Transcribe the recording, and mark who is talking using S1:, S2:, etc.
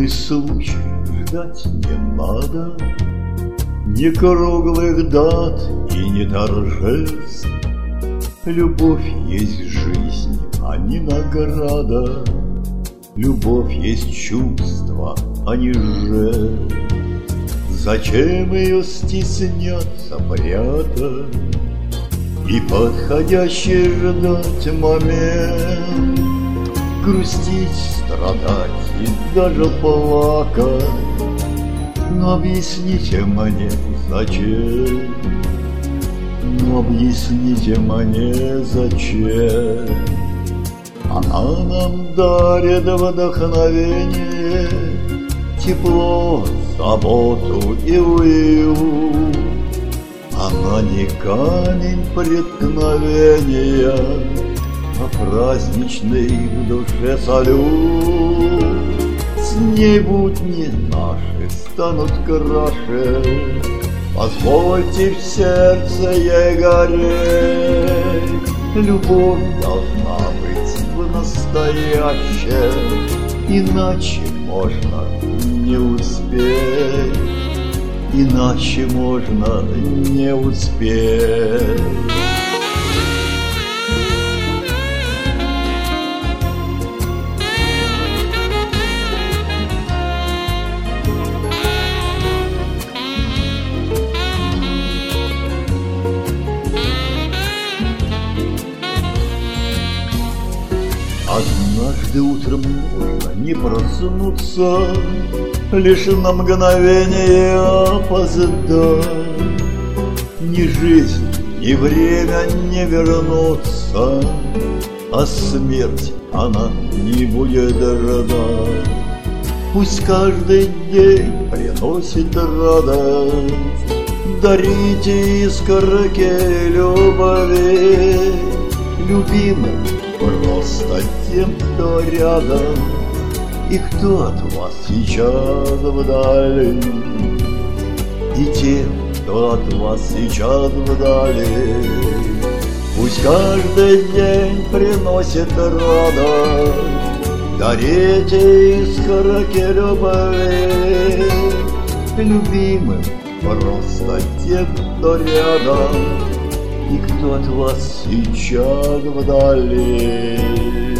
S1: Такой случай ждать не надо, ни круглых дат и ни торжеств. Любовь есть жизнь, а не награда. Любовь есть чувство, а не жест. Зачем ее стесняться, прятать и подходящий ждать момент? Грустить, страдать и даже плакать. Но объясните мне, зачем? Но объясните мне, зачем? Она нам дарит вдохновение, тепло, заботу и уют. Она не камень преткновения, а праздничный в душе салют. С ней будни наши станут краше, позвольте в сердце ей гореть. Любовь должна быть в настоящем, иначе можно не успеть, иначе можно не успеть. Однажды утром можно не проснуться, лишь на мгновение опоздать. Ни жизнь, ни время не вернутся, а смерть она не будет ждать. Пусть каждый день приносит радость, дарите искорки любви любимым, просто тем, кто рядом и кто от вас сейчас вдали, и тем, кто от вас сейчас вдали. Пусть каждый день приносит радость, дарите искорки любви любимым, просто тем, кто рядом и кто от вас сейчас вдали.